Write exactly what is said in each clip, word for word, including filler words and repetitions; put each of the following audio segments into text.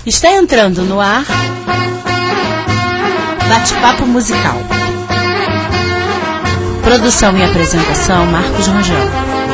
Está entrando no ar Bate-Papo Musical. Produção e apresentação Marcos Rangel.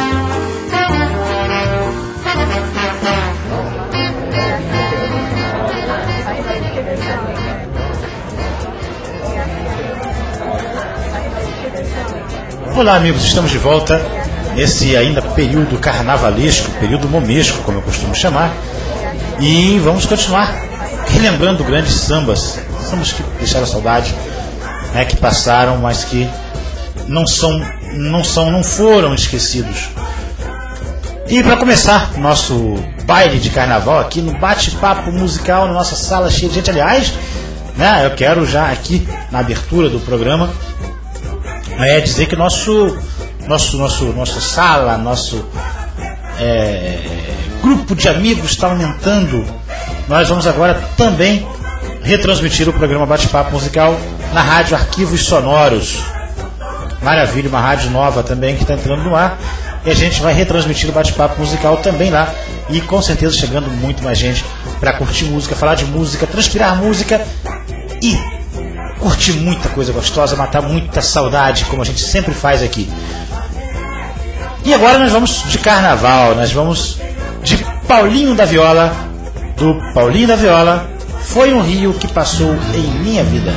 Olá amigos, estamos de volta nesse ainda período carnavalesco, período momesco, como eu costumo chamar. E vamos continuar relembrando grandes sambas, sambas que deixaram saudade, né, que passaram, mas que não são, não são, não foram esquecidos. E para começar nosso baile de carnaval aqui no bate-papo musical, na nossa sala cheia de gente, aliás, né, eu quero já aqui na abertura do programa é dizer que nosso, nosso, nosso, nossa sala, nosso é, grupo de amigos está aumentando. Nós vamos agora também retransmitir o programa Bate-Papo Musical na Rádio Arquivos Sonoros. Maravilha, uma rádio nova também que está entrando no ar. E a gente vai retransmitir o Bate-Papo Musical também lá. E com certeza chegando muito mais gente para curtir música, falar de música, transpirar música e curtir muita coisa gostosa, matar muita saudade, como a gente sempre faz aqui. E agora nós vamos de carnaval, nós vamos de Paulinho da Viola, do Paulinho da Viola, Foi um Rio que Passou em Minha Vida.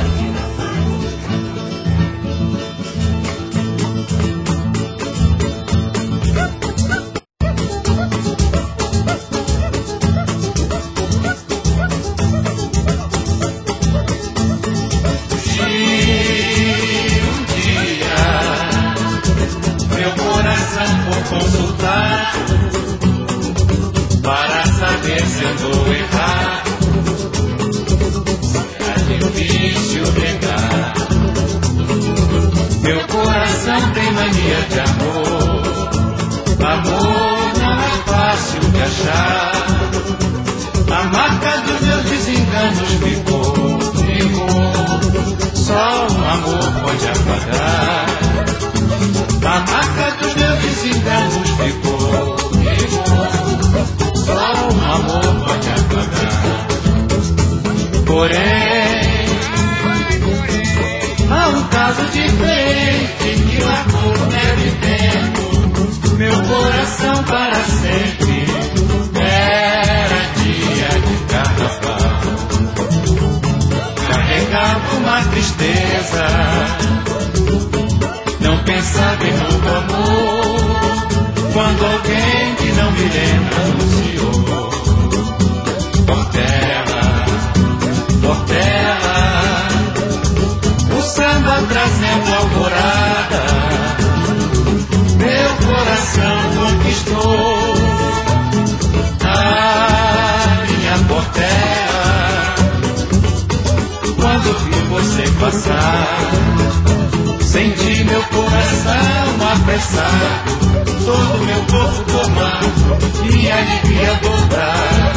Senti meu coração apressar, todo meu corpo tomar e a alegria dobrar.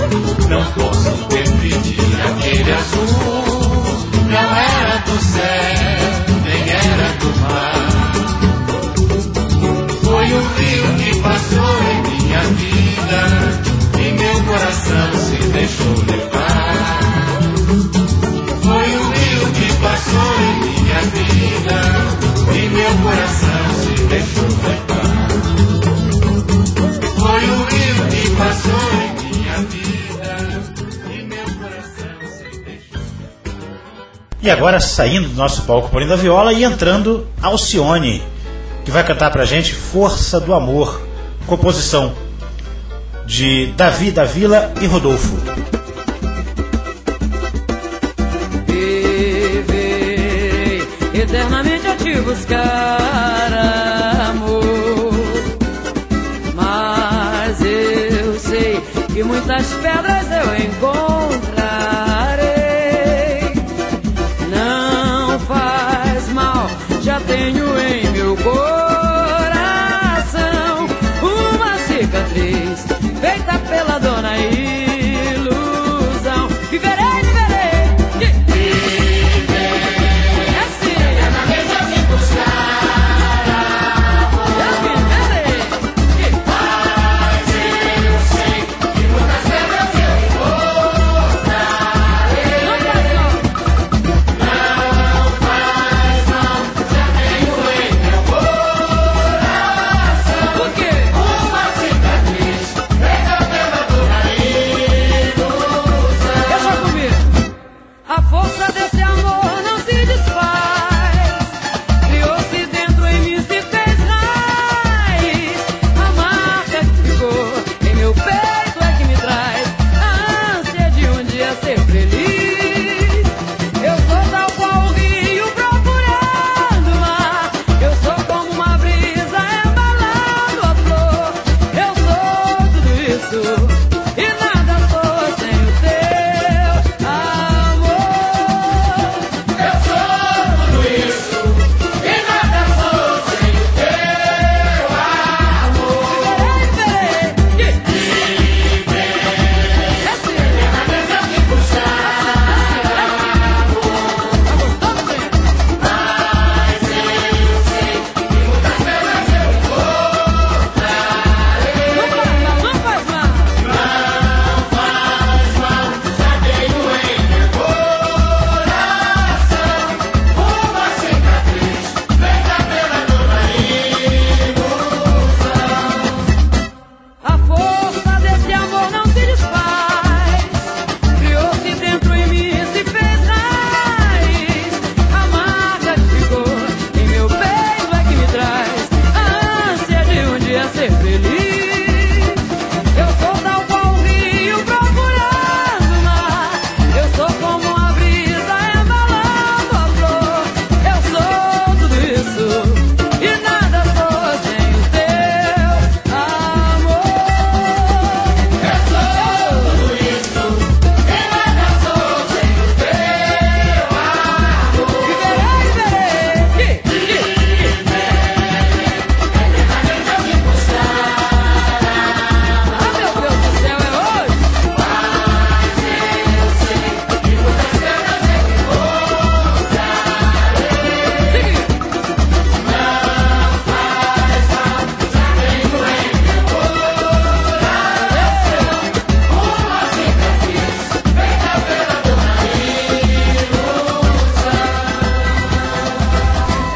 Não posso permitir aquele azul, não era do céu, nem era do mar. Foi o rio que passou em minha vida e meu coração se deixou levar. Foi o rio que passou em minha vida e meu coração se deixou levar. Foi o rio que passou em minha vida e meu coração se deixou levar. E agora saindo do nosso palco Paulinho da Viola e entrando Alcione, que vai cantar pra gente Força do Amor, composição de Davi da Vila e Rodolfo. Eternamente a te buscar, amor, mas eu sei que muitas pedras eu encontrarei. Não faz mal, já tenho em meu coração uma cicatriz feita pela dona ilusão. Viverei, viverei, mas eu sei que muitas pedras eu encontrarei.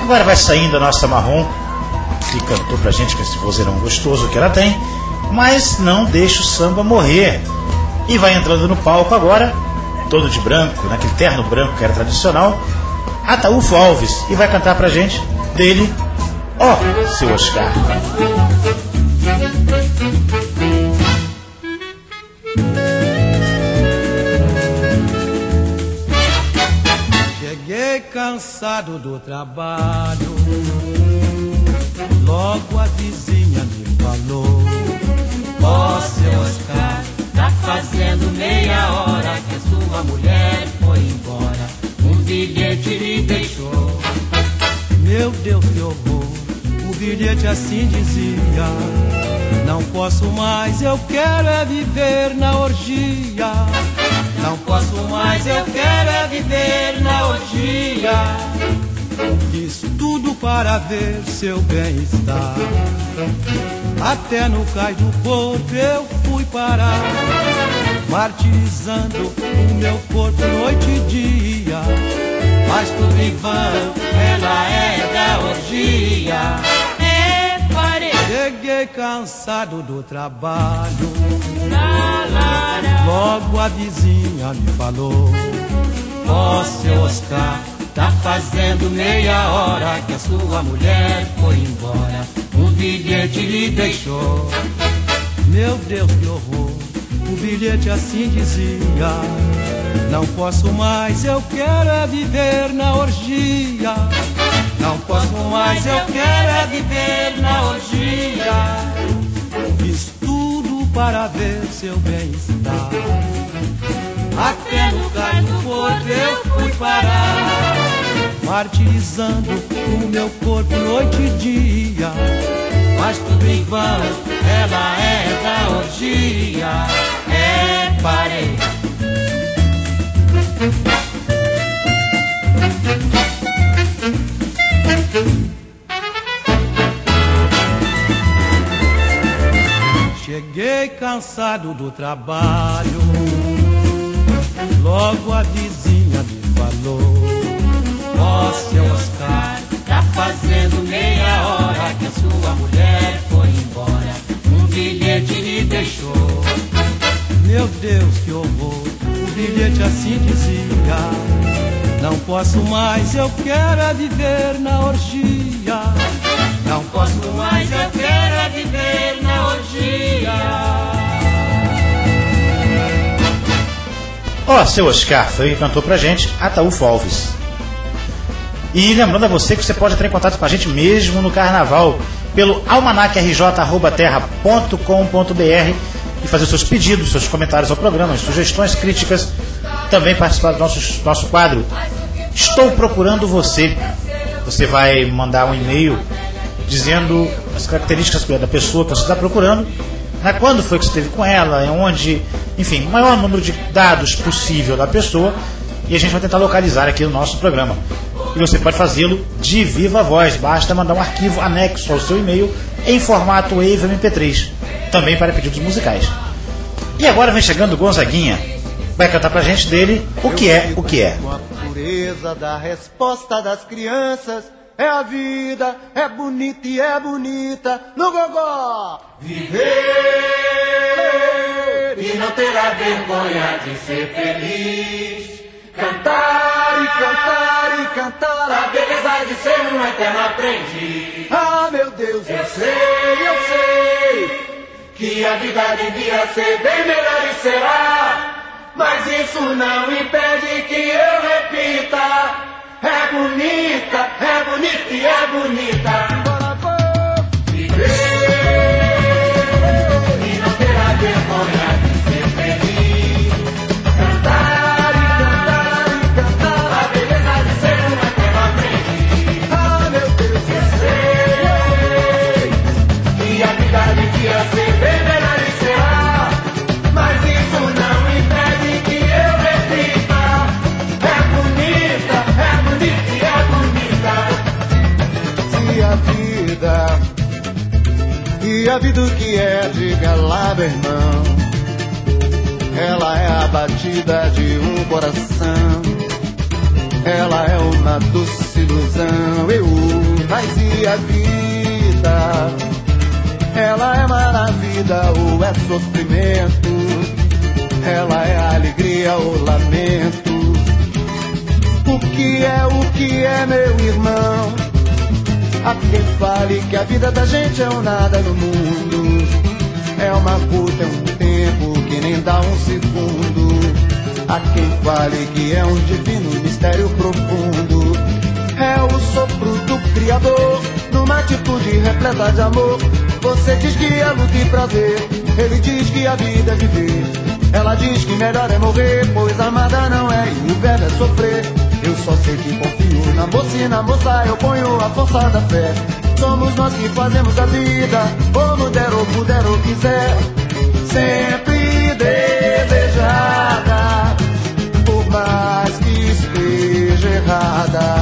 Agora vai saindo a nossa Marrom, que cantou pra gente com esse vozeirão gostoso que ela tem, mas não deixa o samba morrer. E vai entrando no palco agora, todo de branco, naquele terno branco que era tradicional, Ataúfo Alves, e vai cantar pra gente dele, Ó, oh, Seu Oscar. Cheguei cansado do trabalho, logo a vizinha me falou: ó, seu Oscar, tá fazendo meia hora que a sua mulher foi embora, um bilhete lhe deixou. Meu Deus, que horror, o bilhete assim dizia: não posso mais, eu quero é viver na orgia. Não posso mais, eu quero é viver na orgia. Fiz tudo para ver seu bem-estar, até no cais do corpo eu fui parar, martirizando o meu corpo noite e dia. Mas tudo em vão, ela é da orgia. É, parei. Cheguei cansado do trabalho, lá, lá, lá. Logo a vizinha me falou: ó, seu Oscar, tá fazendo meia hora que a sua mulher foi embora, um bilhete lhe deixou. Meu Deus, que horror, o bilhete assim dizia: não posso mais, eu quero é viver na orgia. Não posso mais, eu quero é viver na orgia. Fiz tudo para ver seu bem-estar, até no cais do corpo eu fui parar, martirizando o meu corpo noite e dia. Mas tudo em vão, ela é da orgia. É, parei. Cheguei cansado do trabalho, logo a vizinha me falou: ó, seu Oscar, tá fazendo meia hora que a sua mulher foi embora, um bilhete lhe deixou. Meu Deus, que horror, o bilhete assim dizia: não posso mais, eu quero é viver na orgia. Não posso mais, eu quero é viver na orgia. Ó, oh, Seu Oscar, foi quem cantou pra gente, Ataúfo Alves. E lembrando a você que você pode entrar em contato com a gente mesmo no carnaval pelo almanac r j arroba terra ponto com ponto b r e fazer seus pedidos, seus comentários ao programa, sugestões, críticas, também participar do nosso, nosso quadro Estou Procurando Você. Você vai mandar um e-mail dizendo as características da pessoa que você está procurando, né, quando foi que você esteve com ela, onde, enfim, o maior número de dados possível da pessoa, e a gente vai tentar localizar aqui no nosso programa. E você pode fazê-lo de viva voz, basta mandar um arquivo anexo ao seu e-mail em formato Wave M P três, também para pedidos musicais. E agora vem chegando o Gonzaguinha, vai cantar pra gente dele O Que É, O Que É. Com a pureza da resposta das crianças, é a vida, é bonita e é bonita no gogó. Viver e não terá vergonha de ser feliz. Cantar e cantar e cantar a beleza de ser um eterno aprendiz. Ah, meu Deus, eu sei, eu sei que a vida devia ser bem melhor e será, mas isso não impede que eu repita: é bonita, é bonita e é bonita. Bora, bora. Viver e não terá vergonha de ser feliz. Cantar e cantar e cantar a beleza de ser um eterno aprendiz. Ah, meu Deus, eu sei, eu sei que a vida devia ser bem melhor e será, mas isso não impede que eu repita: é bonita, é bonita e é bonita. se a vida, e a vida o que é, diga lá, meu irmão, ela é a batida de um coração. Ela é uma doce ilusão, eu fazia a vida. Ela é maravilha ou é sofrimento. Ela é alegria ou lamento. O que é, o que é, meu irmão? Há quem fale que a vida da gente é um nada no mundo. É uma puta, é um tempo que nem dá um segundo. Há quem fale que é um divino mistério profundo. É o sopro do Criador, numa atitude repleta de amor. Você diz que é luta e prazer, ele diz que a vida é viver. Ela diz que melhor é morrer, pois amada não é e o verbo é sofrer. Eu só sei que confio na moça e na moça eu ponho a força da fé. Somos nós que fazemos a vida, como der ou puder ou quiser. Sempre desejada, por mais que esteja errada.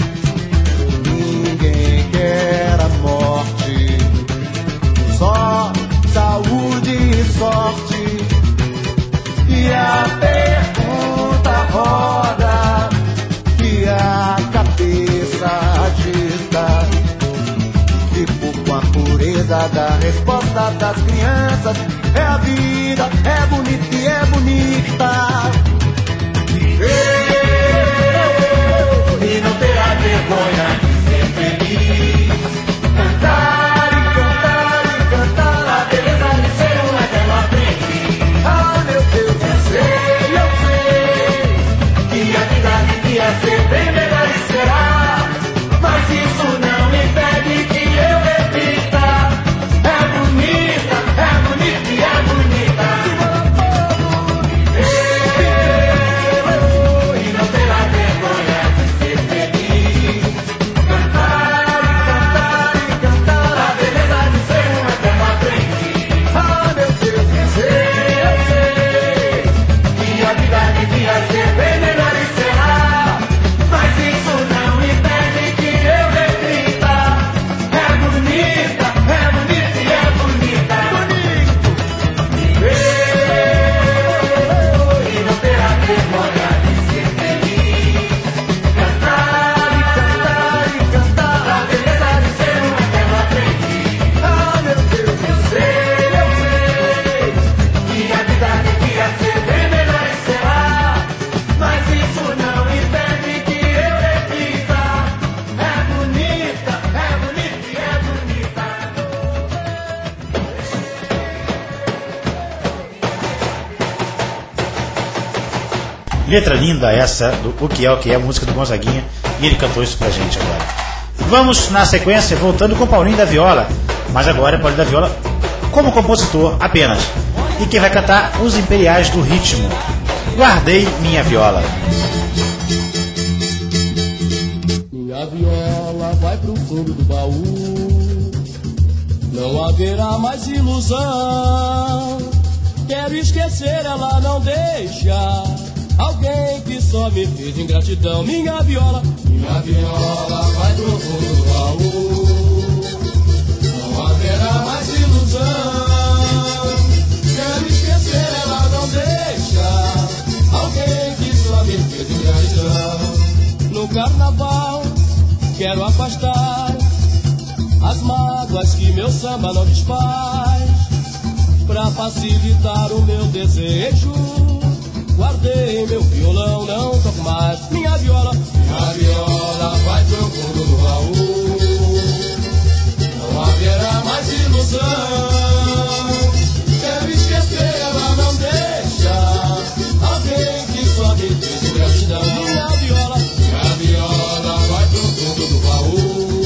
Ninguém quer a morte, só saúde e sorte. E a pergunta roda e a cabeça agita. Fico com a pureza da resposta das crianças. É a vida, é bonita e é bonita. Viver e não ter a vergonha de ser feliz. Cantar e cantar e cantar a beleza de ser um eterno aprendiz. Ah, meu Deus, eu sei, eu sei que a vida devia ser bem melhor e será. Mas isso não impede que eu repita. É bonita, é bonita e é bonita. Viver e não ter a vergonha de ser feliz. Cantar e cantar e cantar a beleza de ser um eterno aprendiz. Ah, meu Deus, eu sei, eu sei que a vida devia ser bem melhor e será. Mas isso não impede que eu repita. É bonita, é bonita e é bonita. Viver e não ter a vergonha de ser feliz. Cantar e cantar e cantar a beleza de ser um eterno aprendiz. Ah, meu Deus, eu sei, eu sei que a vida devia ser bem melhor e será. Mas isso não impede que eu repita. É bonita, é bonita e é bonita. Letra linda essa, do O Que É, O Que É, música do Gonzaguinha, e ele cantou isso pra gente agora. Vamos na sequência, voltando com Paulinho da Viola, mas agora é Paulinho da Viola como compositor apenas. E quem vai cantar Os Imperiais do Ritmo. Guardei minha viola. Minha viola vai pro fundo do baú, não haverá mais ilusão. Quero esquecer, ela não deixa alguém que só me fez ingratidão. Minha viola, minha viola vai pro fundo do baú, não haverá mais ilusão. Quero esquecer, ela não deixa alguém que só me fez ingratidão. No carnaval quero afastar as mágoas que meu samba não desfaz. Pra facilitar o meu desejo, guardei meu violão, não toco mais. Minha viola, minha viola vai pro fundo do baú, não haverá mais ilusão. Quero esquecer, ela não deixa alguém que só me fez ingratidão. Minha viola, minha viola vai pro fundo do baú,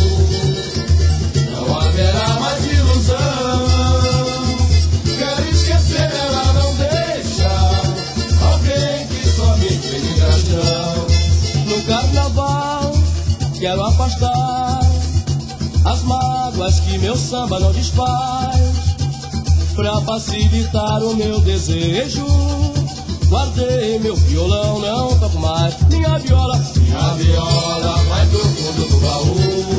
não haverá mais ilusão. Quero esquecer, ela não deixa alguém que só me fez ingratidão. No carnaval quero afastar as mágoas que meu samba não desfaz. Pra facilitar o meu desejo, guardei meu violão, não toco mais. Minha viola, minha viola vai pro fundo do baú,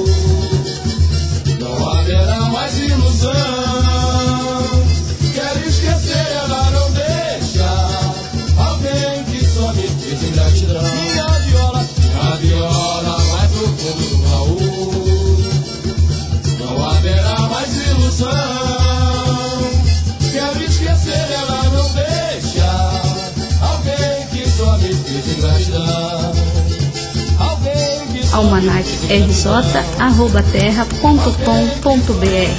não haverá mais ilusão. Quero esquecer, ela não deixa alguém que só me fez ingratidão. Minha viola, minha de gratidão. Alguém que almanac r j arroba terra ponto com ponto b r.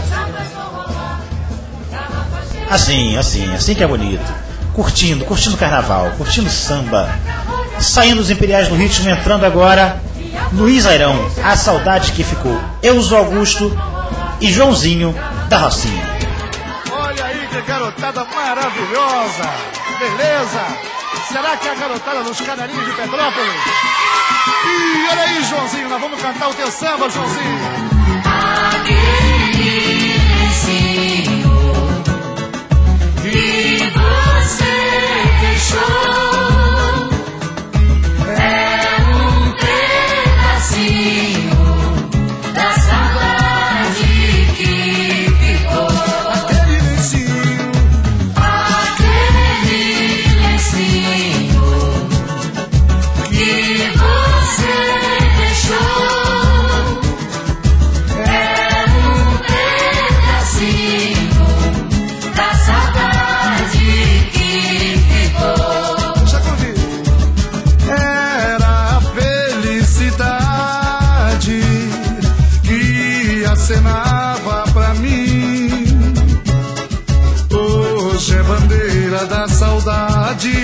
Assim, assim, assim que é bonito. Curtindo, curtindo o carnaval, curtindo samba. Saindo os imperiais do ritmo, entrando agora Luiz Airão, A Saudade que Ficou. Euso Augusto e Joãozinho da Rocinha. Olha aí que garotada maravilhosa. Beleza? Será que é a garotada dos Canarinhos de Petrópolis? E olha aí, Joãozinho, nós vamos cantar o teu samba, Joãozinho. Aquele vizinho que você deixou é um pedacinho da saudade que ficou. Aquele lencinho, Aquele lencinho que você deixou é um pedacinho da saudade que ficou. já convido. Era a felicidade que acenava pra mim. Hoje é bandeira da saudade,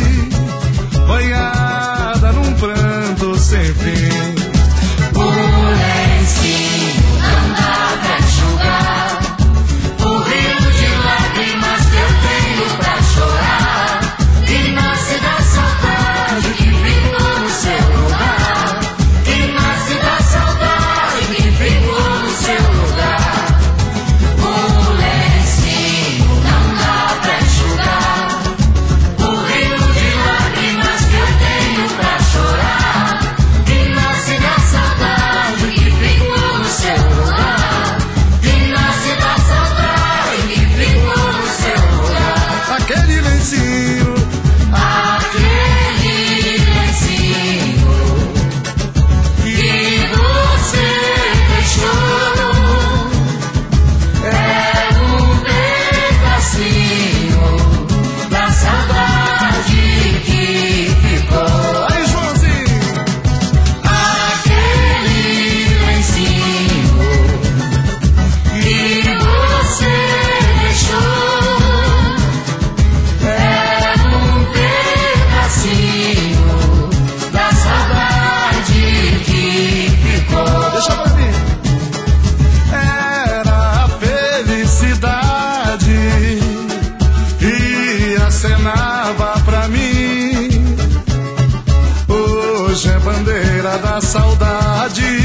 banhada num pranto sem fim. O lencinho não dá pra enxugar o rio de lágrimas que eu tenho pra chorar, que nasce da saudade que ficou no seu lugar, que nasce da saudade que ficou no seu lugar. O lencinho não dá pra enxugar o rio de lágrimas que eu tenho pra chorar, que nasce da saudade que ficou no seu lugar, que nasce da saudade que ficou no seu lugar. Aquele lencinho, Aquele lencinho que você deixou é um pedacinho da saudade que ficou. aí, Joãozinho. Aquele lencinho que você deixou é um pedacinho da saudade que ficou. Deixa pra mim. Era a felicidade que acenava pra mim. Hoje é bandeira da saudade,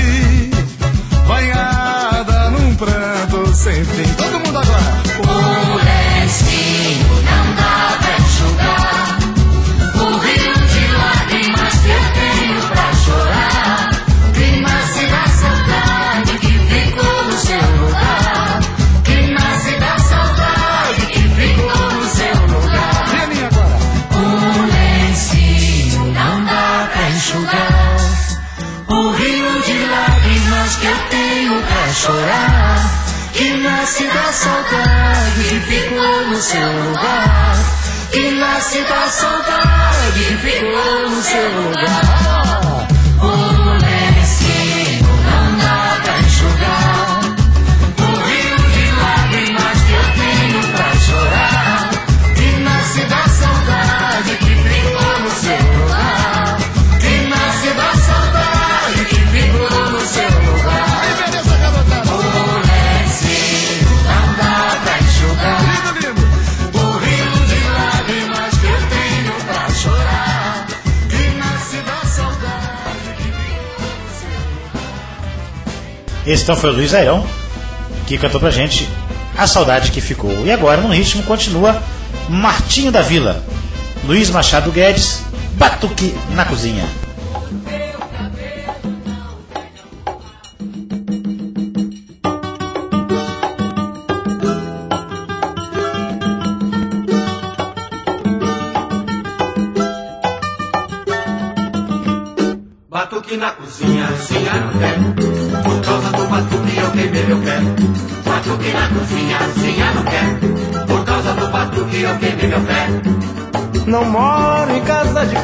banhada num pranto sem fim. Todo mundo agora. O lencinho não dá pra enxugar o rio de lágrimas que eu tenho pra chorar, que nasce da saudade que ficou no seu lugar, que nasce da saudade que ficou no seu lugar. E a minha agora? O lencinho não dá pra enxugar o rio de lágrimas que eu tenho pra chorar, que nasce da saudade que ficou no seu lugar, que nasce da saudade que ficou no seu lugar. O lencinho não dá pra enxugar o rio de lágrimas que eu tenho pra chorar, que nasce da saudade que ficou no seu lugar, que nasce da saudade que ficou no seu lugar. Aí, beleza, garotada. O lencinho não dá pra enxugar Lindo, lindo. o rio de lágrimas que eu tenho pra chorar, que nasce da saudade que ficou no seu lugar. Esse então foi o Luiz Airão, que cantou pra gente A Saudade que Ficou. E agora no ritmo continua Martinho da Vila, Luiz Machado Guedes, Batuque na Cozinha. Batuque na cozinha, cozinha no pé. Por causa do batuque eu queimei meu pé. Batuque na cozinha, cozinha no pé. Por causa do batuque eu queimei meu pé. Não moro em casa de conta,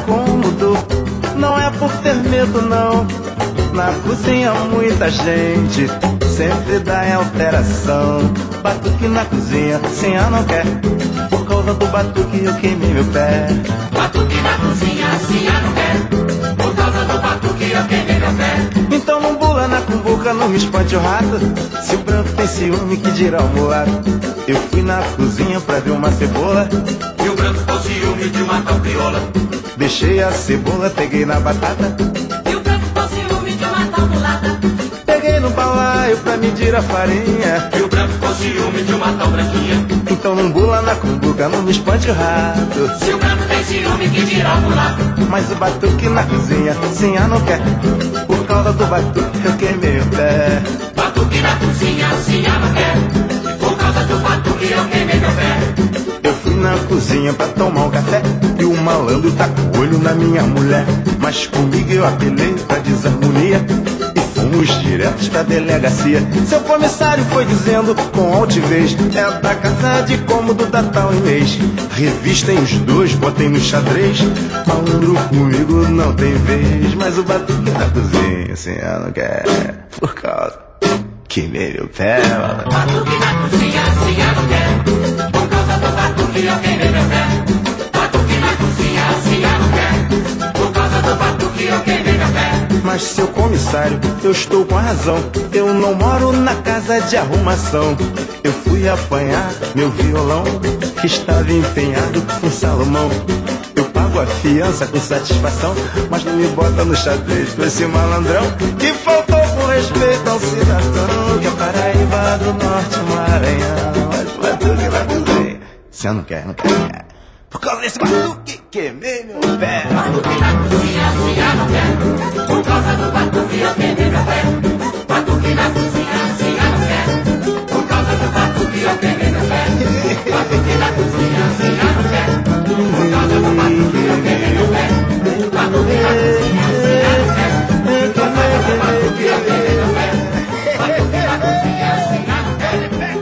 mudou. Não é por ter medo não, na cozinha muita gente sempre dá em alteração. Batuque na cozinha, senha não quer, por causa do batuque eu queimei meu pé. Batuque na cozinha, senha não quer, por causa do batuque eu queimei meu pé. Então não bula na cumbuca, não me espante o rato, se o branco tem ciúme que dirá o mulato. Eu fui na cozinha pra ver uma cebola, e o branco com ciúme de uma tal crioula. Deixei a cebola, peguei na batata, e o branco com ciúme de uma tal mulata. Peguei no balaio pra medir a farinha, e o branco com ciúme de uma tal branquinha. Então não bula na cumbuca, não me espante o rato, se o branco tem ciúme que dirá o mulato. Mas o batuque na cozinha, senha não quer, por causa do batuque eu queimei o pé. Batuque na cozinha, senha não quer, por causa do batuque eu queimei meu pé. Eu fui na cozinha pra tomar um café, e o malandro tá com o olho na minha mulher. Mas comigo eu apelei pra desarmonia, e fomos diretos pra delegacia. Seu comissário foi dizendo com altivez, é da casa de cômodo da tal Inês. Revistem os dois, botem no xadrez, malandro comigo não tem vez. Mas o batuque na cozinha, senha não quer, por causa queimei meu pé. Batuque na cozinha, senha não quer, por causa do batuque eu queimei meu pé. Batuque na cozinha, senha não quer, por causa do batuque eu queimei meu pé. Mas seu comissário, eu estou com a razão, eu não moro na casa de arrumação. Eu fui apanhar meu violão, que estava empenhado com Salomão. Eu pago a fiança com satisfação, mas não me bota no xadrez com esse malandrão que faltou com respeito ao cidadão, que é Paraíba do Norte, Maranhão. Mas o batuque na cozinha, se eu não quer, não quer, por causa desse batuque, queimei meu pé. Batuque na cozinha, senha não quer, por causa do batuque eu queimei meu pé. Batuque na cozinha, senha não quer, por causa do batuque eu queimei meu pé. Batuque na cozinha, senha não quer, por causa do batuque eu queimei meu pé. Batuque na cozinha, senha não quer, por causa do batuque eu queimei meu pé. Batuque na cozinha, senha não quer.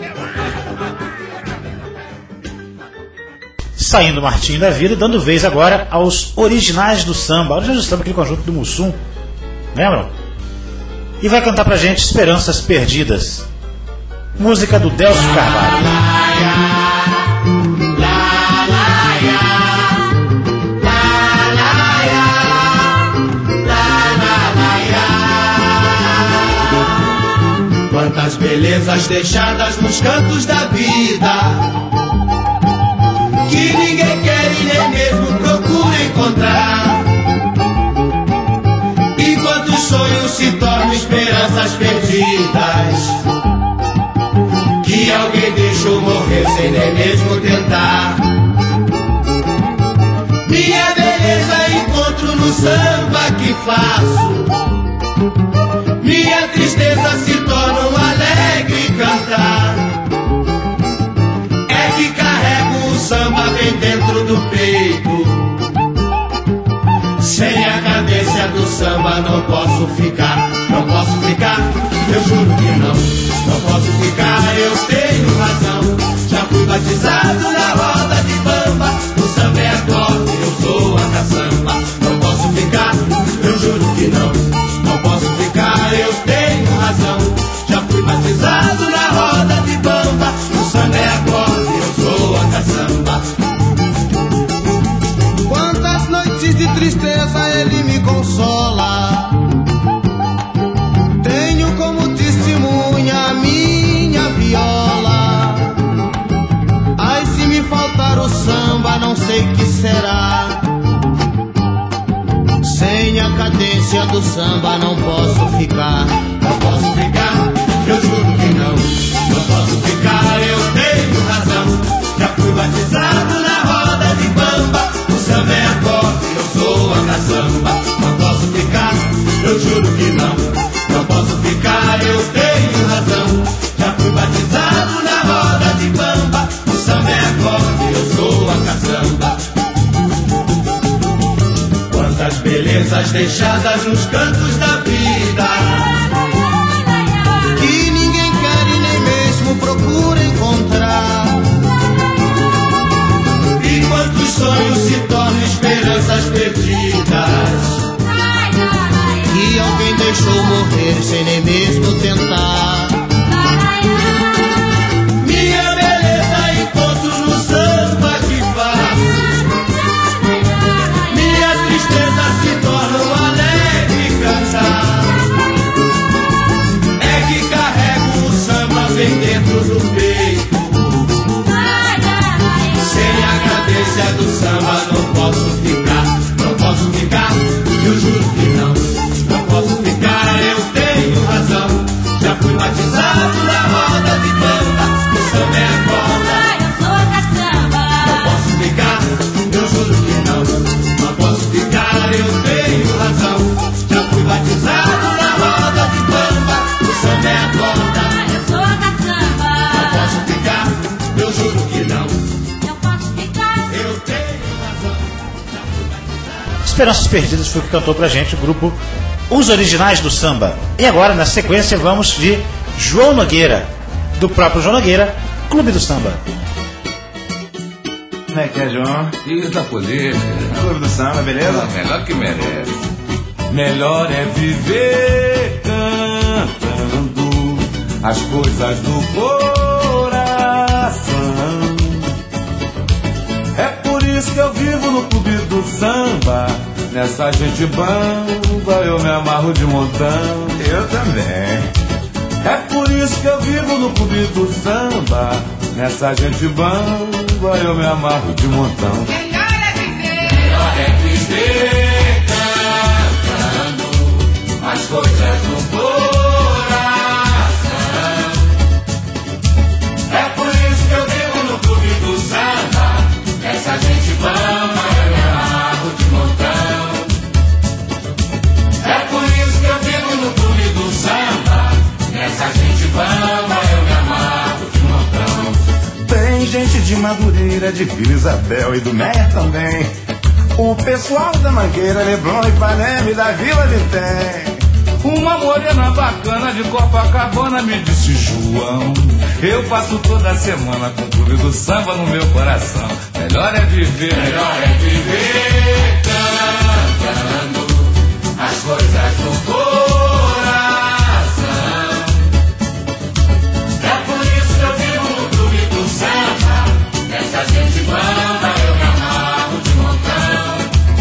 Saindo Martinho da Vila e dando vez agora aos originais do samba. Originais do samba, aquele conjunto do Mussum, lembram? E vai cantar pra gente Esperanças Perdidas, música do Delcio Carvalho. Quantas belezas deixadas nos cantos da vida, que ninguém quer e nem mesmo procura encontrar. E quantos sonhos se tornam esperanças perdidas, que alguém deixou morrer sem nem mesmo tentar. Minha beleza encontro no samba que faço, minha tristeza se torna um alegre cantar. É que carrego o samba bem dentro do peito, sem a cadência do samba não posso ficar. Não posso ficar, eu juro que não. Não posso ficar, eu tenho razão. Já fui batizado na roda de bamba, o samba é acorde, eu sou a caçamba. Não posso ficar, eu juro que não. Não posso ficar, eu tenho razão. Já fui batizado na roda de bamba, o samba é acorde, eu sou a caçamba. Quantas noites de tristeza ele me consola, tenho como testemunha a minha viola. Ai, se me faltar o samba, não sei que será. Sem a cadência do samba não posso ficar. Não posso ficar, eu juro que não. Não posso ficar, eu tenho razão. Já fui batizado na roda de bamba, o samba é acorde, eu sou a caçamba. Não posso ficar, eu juro que não. Não posso ficar, eu tenho razão. Já fui batizado na roda de bamba, o samba é acorde, eu sou a caçamba. Quantas belezas deixadas nos cantos da vida, que ninguém quer e nem mesmo procura encontrar. e quantos sonhos se tornam esperanças perdidas, perdidas que alguém deixou morrer sem nem mesmo tentar. Minha beleza encontro no samba que faço, minha tristeza se torna um alegre cantar. É que carrego o samba bem dentro do peito, sem a cadência do samba não posso ficar, não posso ficar, eu juro que não, não posso ficar, eu tenho razão. Já fui batizado na roda de banda, o samba é a corda, não posso ficar, eu juro que não, não posso ficar, eu tenho razão. Já fui batizado na roda de banda, o samba é a corda, não posso ficar, eu juro que não. Esperanças Perdidas foi o que cantou pra gente o grupo Os Originais do Samba. E agora, na sequência, vamos de João Nogueira, do próprio João Nogueira, Clube do Samba. Como é que é, João? Isso da política. Clube do Samba, beleza? Ah, melhor que merece. Melhor é viver cantando as coisas do coração. É por isso que eu vivo no clube do samba. Nessa gente bamba eu me amarro de montão. Eu também. É por isso que eu vivo no clube do samba. Nessa gente bamba eu me amarro de montão. Melhor é viver, melhor é viver cantando as coisas do coração. É por isso que eu vivo no clube do samba. Essa gente bamba eu me amarro de montão. É por isso que eu vivo no clube do samba. Essa gente bamba eu me amarro de montão. Tem gente de Madureira, de Vila Isabel e do Meia também. O pessoal da Mangueira, Leblon, Ipanema e da Vila Vitem. Uma morena bacana de Copacabana me disse: João, eu passo toda semana com o clube do samba no meu coração. Melhor é viver, melhor é viver cantando as coisas do coração. É por isso que eu vivo no clube do samba. Essa gente bamba eu me amarro de montão.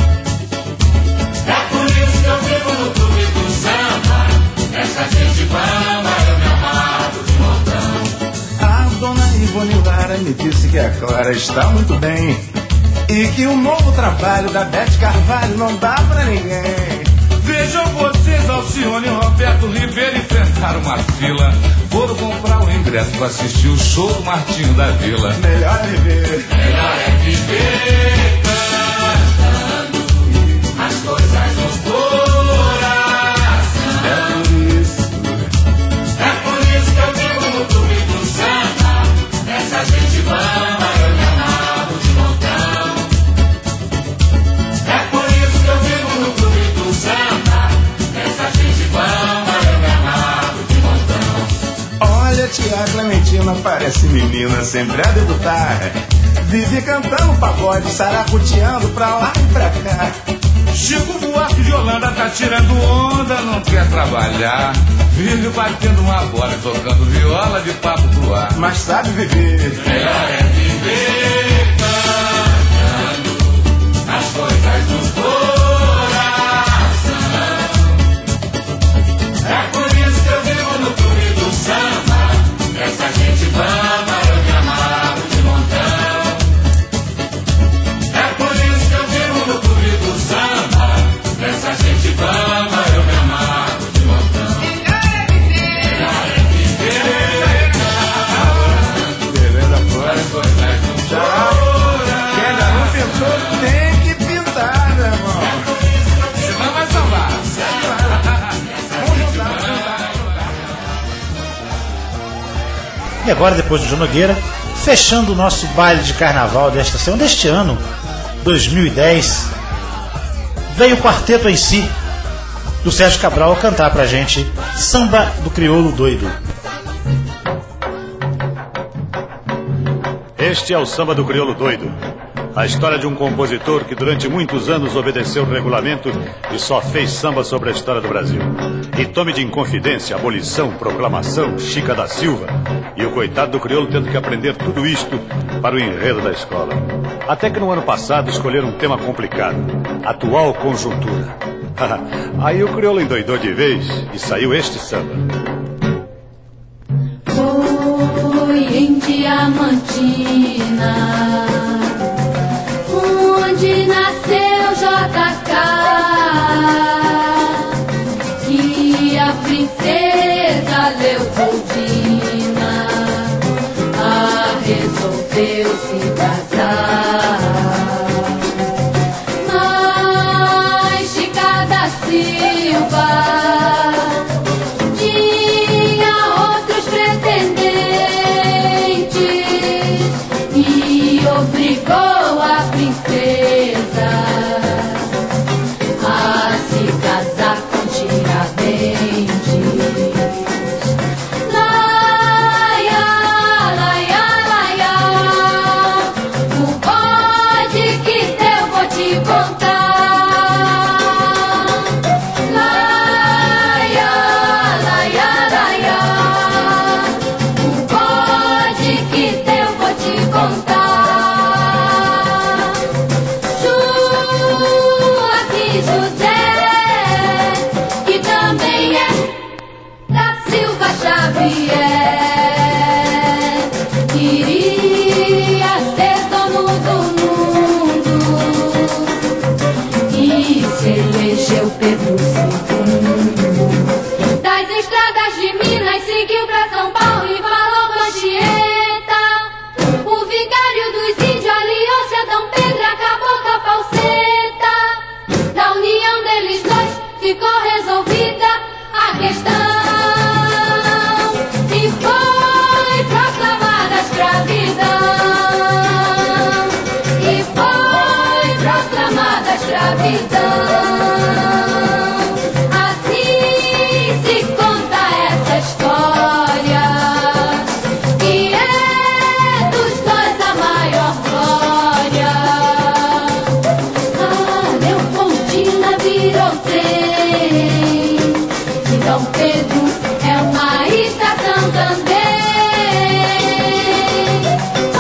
É por isso que eu vivo no clube do samba. Essa gente bamba eu me amarro de montão. A dona Ivone Lara me disse que a Clara está muito bem e que o novo trabalho da Beth Carvalho não dá pra ninguém. Vejam vocês, Alcione e Roberto Ribeiro enfrentaram uma fila. Foram comprar o ingresso pra assistir o show do Martinho da Vila. Melhor é viver, melhor é viver cantando as coisas do coração. É por isso, é por isso que eu vivo no clube do samba. Essa gente bamba eu me amarro de montão. É por isso que eu vivo no clube do samba. Essa gente bamba eu me amarro de montão. olha, tia Clementina parece menina sempre a debutar. Vive cantando pagode, saracuteando pra lá e pra cá. Chico Buarque de Holanda tá tirando onda, não quer trabalhar. Vive batendo uma bola e tocando viola de papo pro ar. Mas sabe viver, melhor é viver cantando as coisas do coração. É por isso que eu vivo no clube do samba. Essa gente bamba eu me amarro de montão. É por isso que eu vivo no clube do samba. Essa gente bamba eu me amarro de montão. Melhor é viver, melhor é viver. beleza, pô. As coisas do coração. Quem ainda não pintou tem que pintar, meu irmão. Senão vai salvar. E agora, depois do João Nogueira, fechando o nosso baile de carnaval desta semana, deste ano, dois mil e dez, veio o quarteto em si, do Sérgio Cabral, cantar pra gente Samba do Crioulo Doido. Este é o Samba do Crioulo Doido, A história de um compositor que durante muitos anos obedeceu o regulamento e só fez samba sobre a história do Brasil. E tome de Inconfidência, Abolição, Proclamação, Chica da Silva. E o coitado do crioulo tendo que aprender tudo isto para o enredo da escola. Até que no ano passado escolheram um tema complicado: atual conjuntura. Aí o crioulo endoidou de vez e saiu este samba. Foi em Diamantina, onde nasceu J K, que a princesa Leopoldina ah, resolveu se casar. Mas Chica da Silva tinha outros pretendentes e obrigou a princesa a se casar com Tiradentes. Laia, laia, laia, o bode que teu vou te contar. Laia, laia, laia, o bode que teu vou te contar. Joaquim José, que também é da Silva Xavier, queria ser dono do mundo e se elegeu Pedro segundo. Das estradas de Minas seguiu pra São Paulo e falou com Anchieta. O vigário dos índios aliou-se a Dom Pedro e acabou com a falseta. Da união deles dois ficou resolvida a questão e foi proclamada a escravidão. E foi proclamada a escravidão. Assim se conta essa história, que é dos dois a maior glória. Ah, Leopoldina virou trem e Dom Pedro é uma estação também. Oh,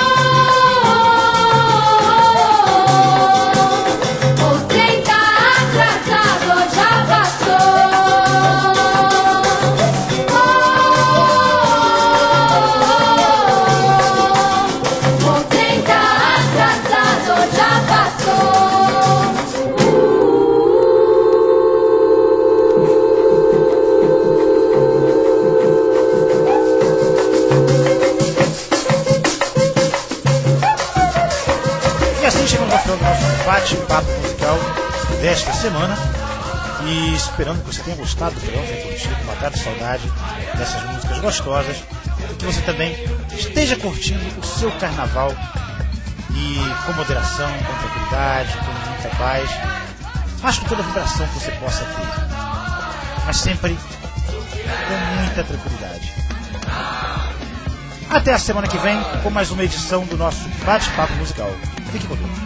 oh, oh, o trem tá atrasado, já passou. Oh, oh, oh, o trem tá atrasado, já passou. E assim chegamos ao final do nosso bate-papo musical desta semana. E esperando que você tenha gostado do programa, tenha curtido, matado de saudade dessas músicas gostosas. E que você também esteja curtindo o seu carnaval e com moderação, com tranquilidade, com muita paz, mas com toda a vibração que você possa ter. Mas sempre com muita tranquilidade. Até a semana que vem com mais uma edição do nosso bate-papo musical. Fique com Deus.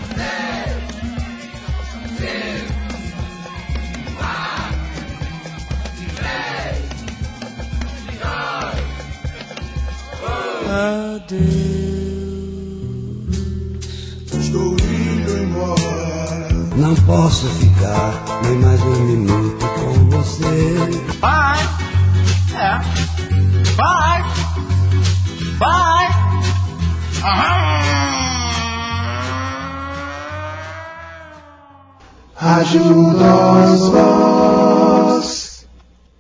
Estou indo embora. Não posso ficar nem mais um minuto com você. Bye. É. Bye. Bye. Aham. Ajuda-os.